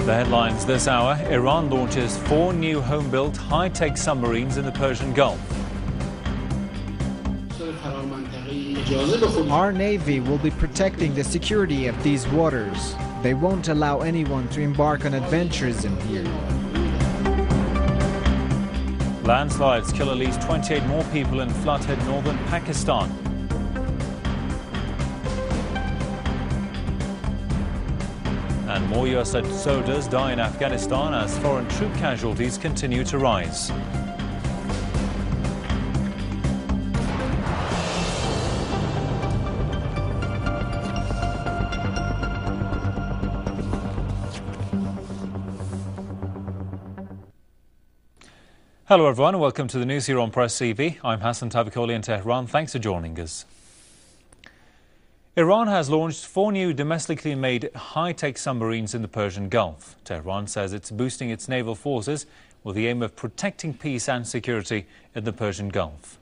The headlines this hour: Iran launches 4 new home-built high-tech submarines in the Persian Gulf. Our Navy will be protecting the security of these waters. They won't allow anyone to embark on adventurism here. Landslides kill at least 28 more people in flood-hit northern Pakistan. And more US soldiers die in Afghanistan as foreign troop casualties continue to rise. Hello everyone and welcome to the news here on Press TV. I'm Hassan Tabakoli in Tehran. Thanks for joining us. Iran has launched 4 new domestically made high-tech submarines in the Persian Gulf. Tehran says it's boosting its naval forces with the aim of protecting peace and security in the Persian Gulf.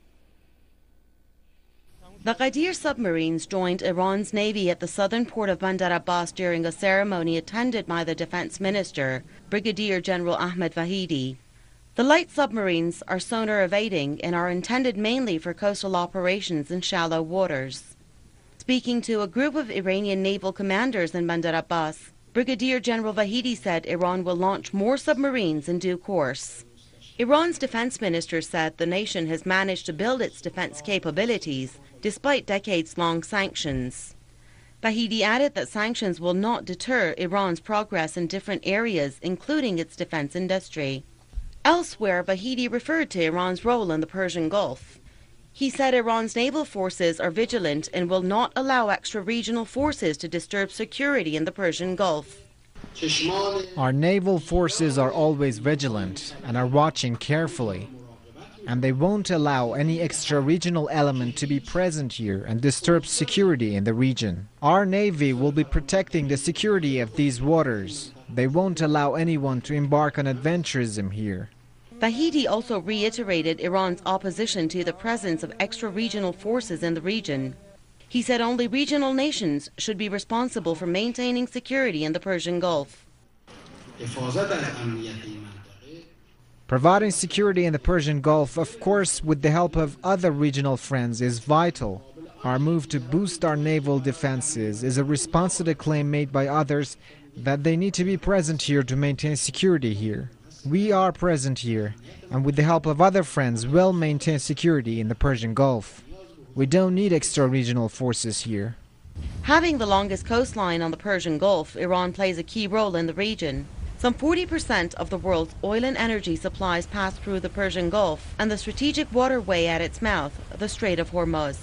The Ghadir submarines joined Iran's navy at the southern port of Bandar Abbas during a ceremony attended by the defense minister, Brigadier General Ahmed Vahidi. The light submarines are sonar evading and are intended mainly for coastal operations in shallow waters. Speaking to a group of Iranian naval commanders in Bandar Abbas, Brigadier General Vahidi said Iran will launch more submarines in due course. Iran's defense minister said the nation has managed to build its defense capabilities despite decades-long sanctions. Vahidi added that sanctions will not deter Iran's progress in different areas, including its defense industry. Elsewhere, Vahidi referred to Iran's role in the Persian Gulf. He said Iran's naval forces are vigilant and will not allow extra-regional forces to disturb security in the Persian Gulf. Our naval forces are always vigilant and are watching carefully. And they won't allow any extra-regional element to be present here and disturb security in the region. Our Navy will be protecting the security of these waters. They won't allow anyone to embark on adventurism here. Vahidi also reiterated Iran's opposition to the presence of extra-regional forces in the region. He said only regional nations should be responsible for maintaining security in the Persian Gulf. Providing security in the Persian Gulf, of course, with the help of other regional friends, is vital. Our move to boost our naval defenses is a response to the claim made by others that they need to be present here to maintain security here. We are present here, and with the help of other friends will maintain security in the Persian Gulf. We don't need extra-regional forces here. Having the longest coastline on the Persian Gulf, Iran plays a key role in the region. Some 40% of the world's oil and energy supplies pass through the Persian Gulf and the strategic waterway at its mouth, the Strait of Hormuz.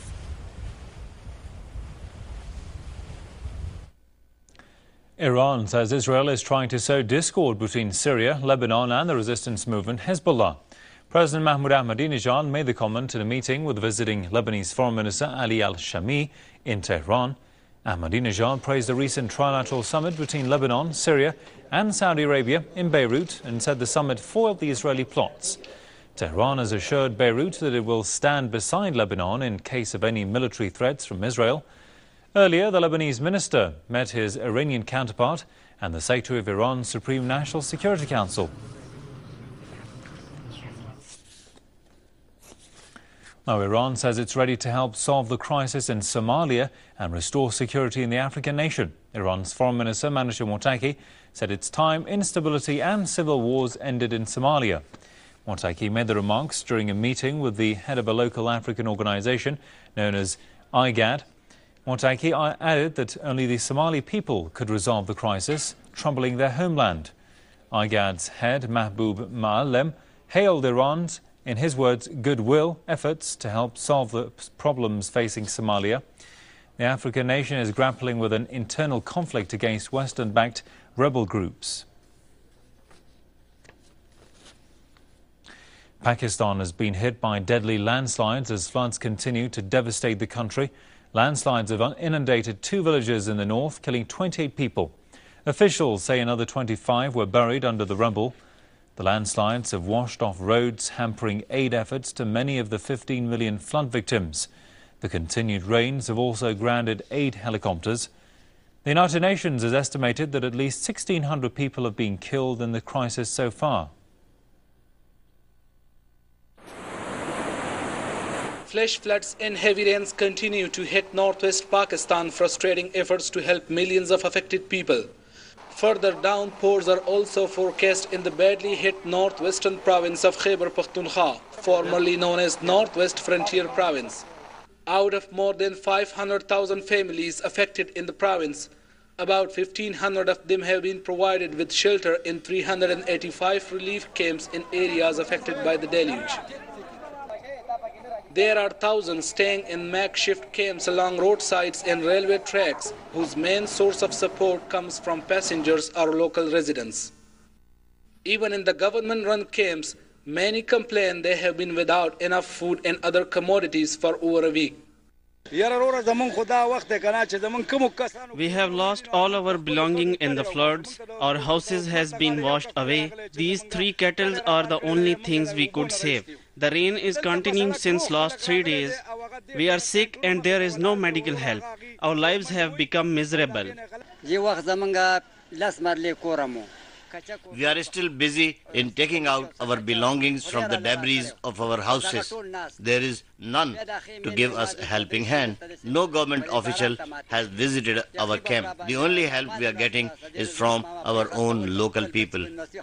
Iran says Israel is trying to sow discord between Syria, Lebanon and the resistance movement Hezbollah. President Mahmoud Ahmadinejad made the comment in a meeting with visiting Lebanese Foreign Minister Ali al-Shami in Tehran. Ahmadinejad praised the recent trilateral summit between Lebanon, Syria and Saudi Arabia in Beirut and said the summit foiled the Israeli plots. Tehran has assured Beirut that it will stand beside Lebanon in case of any military threats from Israel. Earlier, the Lebanese minister met his Iranian counterpart and the Secretary of Iran's Supreme National Security Council. Now, Iran says it's ready to help solve the crisis in Somalia and restore security in the African nation. Iran's Foreign Minister Mansour Mottaki said it's time instability and civil wars ended in Somalia. Mottaki made the remarks during a meeting with the head of a local African organization known as IGAD. Mottaki added that only the Somali people could resolve the crisis troubling their homeland. IGAD's head, Mahboub Ma'alem, hailed Iran's, in his words, goodwill efforts to help solve the problems facing Somalia. The African nation is grappling with an internal conflict against Western-backed rebel groups. Pakistan has been hit by deadly landslides as floods continue to devastate the country. Landslides have inundated 2 villages in the north, killing 28 people. Officials say another 25 were buried under the rubble. The landslides have washed off roads, hampering aid efforts to many of the 15 million flood victims. The continued rains have also grounded aid helicopters. The United Nations has estimated that at least 1,600 people have been killed in the crisis so far. Flash floods and heavy rains continue to hit northwest Pakistan, frustrating efforts to help millions of affected people. Further downpours are also forecast in the badly hit northwestern province of Khyber Pakhtunkhwa, formerly known as Northwest Frontier Province. Out of more than 500,000 families affected in the province, about 1,500 of them have been provided with shelter in 385 relief camps in areas affected by the deluge. There are thousands staying in makeshift camps along roadsides and railway tracks, whose main source of support comes from passengers or local residents. Even in the government-run camps, many complain they have been without enough food and other commodities for over a week. We have lost all our belongings in the floods. Our houses has been washed away. These 3 kettles are the only things we could save. The rain is continuing since last 3 days. We are sick and there is no medical help. Our lives have become miserable. We are still busy in taking out our belongings from the debris of our houses. There is none to give us a helping hand. No government official has visited our camp. The only help we are getting is from our own local people.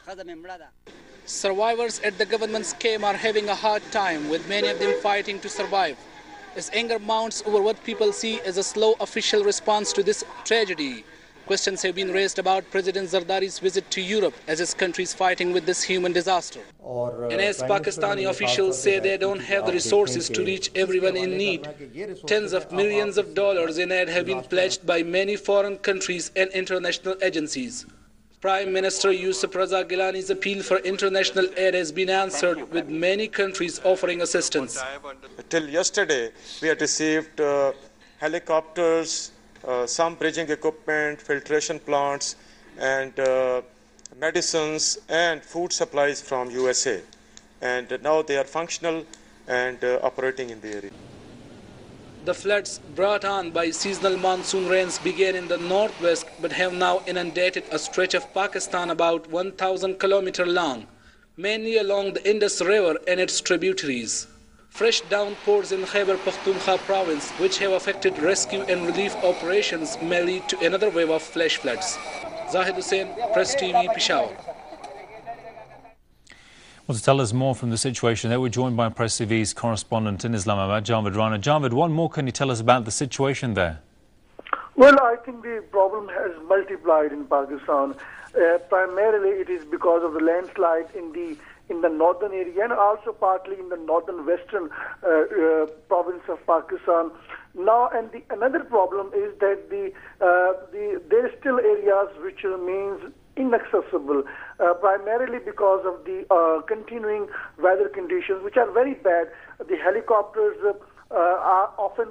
Survivors at the government's camp are having a hard time, with many of them fighting to survive, as anger mounts over what people see as a slow official response to this tragedy. Questions have been raised about President Zardari's visit to Europe as his country is fighting with this human disaster. And as Pakistani officials say they don't have the resources to reach everyone in need, tens of millions of dollars in aid have been pledged by many foreign countries and international agencies. Prime Minister Yusuf Raza Gilani's appeal for international aid has been answered, with many countries offering assistance. Till yesterday, we had received helicopters, some bridging equipment, filtration plants, and medicines and food supplies from USA. And now they are functional and operating in the area. The floods brought on by seasonal monsoon rains began in the northwest but have now inundated a stretch of Pakistan about 1,000 kilometers long, mainly along the Indus River and its tributaries. Fresh downpours in Khyber Pakhtunkhwa province, which have affected rescue and relief operations, may lead to another wave of flash floods. Zahid Hussain, Press TV, Peshawar. Well, to tell us more from the situation there, we're joined by Press TV's correspondent in Islamabad, Javed Rana. Javed, what more can you tell us about the situation there? Well, I think the problem has multiplied in Pakistan. Primarily, it is because of the landslide in the northern area and also partly in the northern western province of Pakistan. Now, and another problem is that there are still areas which remains inaccessible, primarily because of the continuing weather conditions, which are very bad. The helicopters are often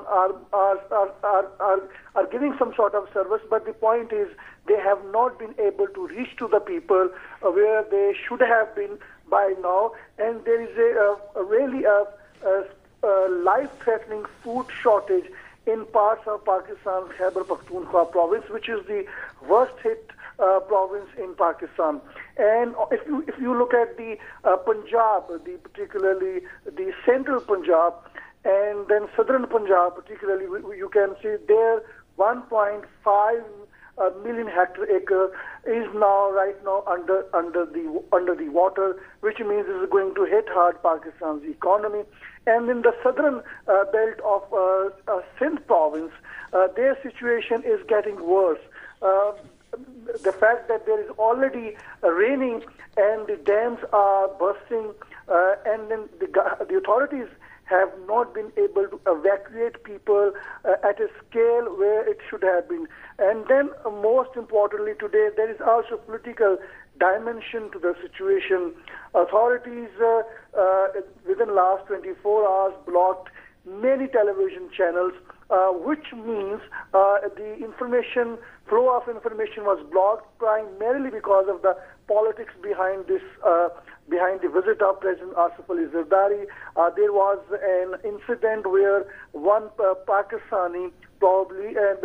are giving some sort of service, but the point is they have not been able to reach to the people where they should have been by now, and there is a really life-threatening food shortage in parts of Pakistan, Khyber Pakhtunkhwa province, which is the worst hit province in Pakistan. And if you look at the Punjab, particularly the central Punjab, and then southern Punjab, particularly, you can see there 1.5 million hectare is right now under the water, which means it is going to hit hard Pakistan's economy. And in the southern belt of Sindh province, their situation is getting worse. The fact that there is already raining and the dams are bursting, and then the authorities have not been able to evacuate people at a scale where it should have been. And then most importantly today, there is also political dimension to the situation. Authorities within the last 24 hours blocked many television channels, which means the information, flow of information was blocked primarily because of the politics behind this, behind the visit of President Asif Ali Zardari. There was an incident where one Pakistani, probably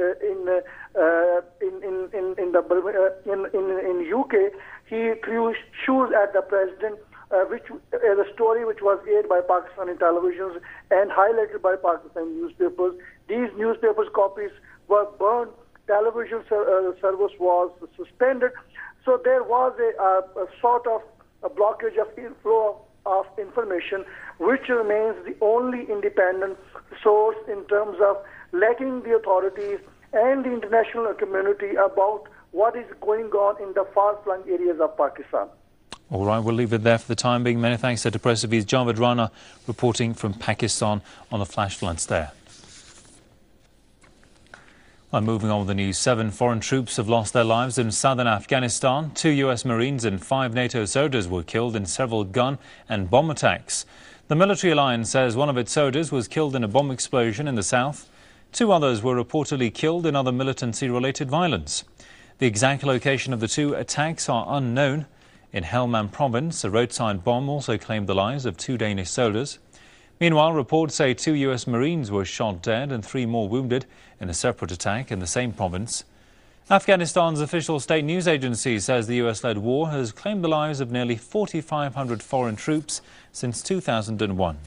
in UK, he threw shoes at the president, which is a story which was aired by Pakistani televisions and highlighted by Pakistani newspapers. These newspapers' copies were burned. Television service was suspended. So there was a sort of a blockage of flow of information, which remains the only independent source in terms of letting the authorities and the international community about what is going on in the far-flung areas of Pakistan. All right, we'll leave it there for the time being. Many thanks to Press TV's Javed Rana reporting from Pakistan on the flash floods there. Well, moving on with the news, 7 foreign troops have lost their lives in southern Afghanistan. 2 US Marines and 5 NATO soldiers were killed in several gun and bomb attacks. The military alliance says one of its soldiers was killed in a bomb explosion in the south. 2 others were reportedly killed in other militancy-related violence. The exact location of the 2 attacks are unknown. In Helmand province, a roadside bomb also claimed the lives of 2 Danish soldiers. Meanwhile, reports say 2 US Marines were shot dead and 3 more wounded in a separate attack in the same province. Afghanistan's official state news agency says the US-led war has claimed the lives of nearly 4,500 foreign troops since 2001.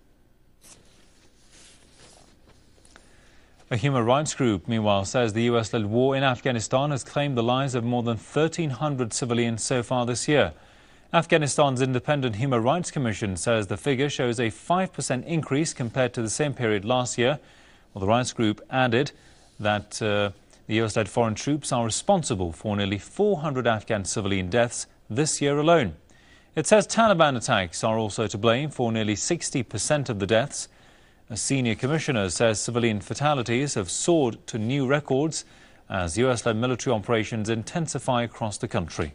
A human rights group, meanwhile, says the US-led war in Afghanistan has claimed the lives of more than 1,300 civilians so far this year. Afghanistan's Independent Human Rights Commission says the figure shows a 5% increase compared to the same period last year. Well, the rights group added that the US-led foreign troops are responsible for nearly 400 Afghan civilian deaths this year alone. It says Taliban attacks are also to blame for nearly 60% of the deaths. A senior commissioner says civilian fatalities have soared to new records as US-led military operations intensify across the country.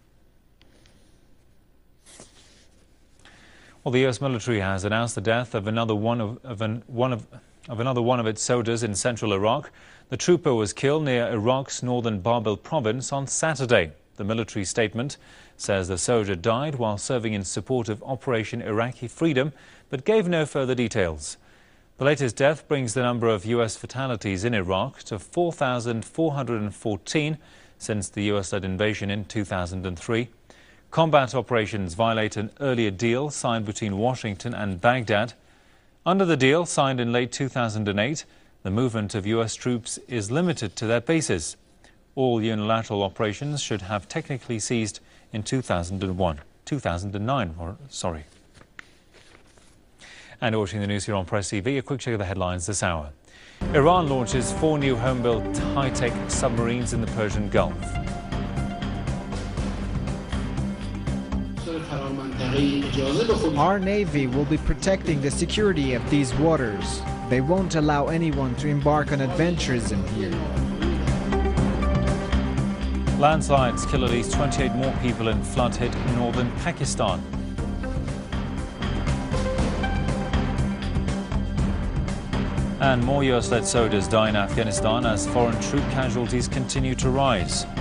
Well, the US military has announced the death of another one of its soldiers in central Iraq. The trooper was killed near Iraq's northern Babil province on Saturday. The military statement says the soldier died while serving in support of Operation Iraqi Freedom, but gave no further details. The latest death brings the number of US fatalities in Iraq to 4,414 since the US-led invasion in 2003. Combat operations violate an earlier deal signed between Washington and Baghdad. Under the deal, signed in late 2008, the movement of US troops is limited to their bases. All unilateral operations should have technically ceased in 2009. And watching the news here on Press TV, a quick check of the headlines this hour. Iran launches 4 new home-built high-tech submarines in the Persian Gulf. Our Navy will be protecting the security of these waters. They won't allow anyone to embark on adventures in here. Landslides kill at least 28 more people in flood-hit northern Pakistan. And more US-led soldiers die in Afghanistan as foreign troop casualties continue to rise.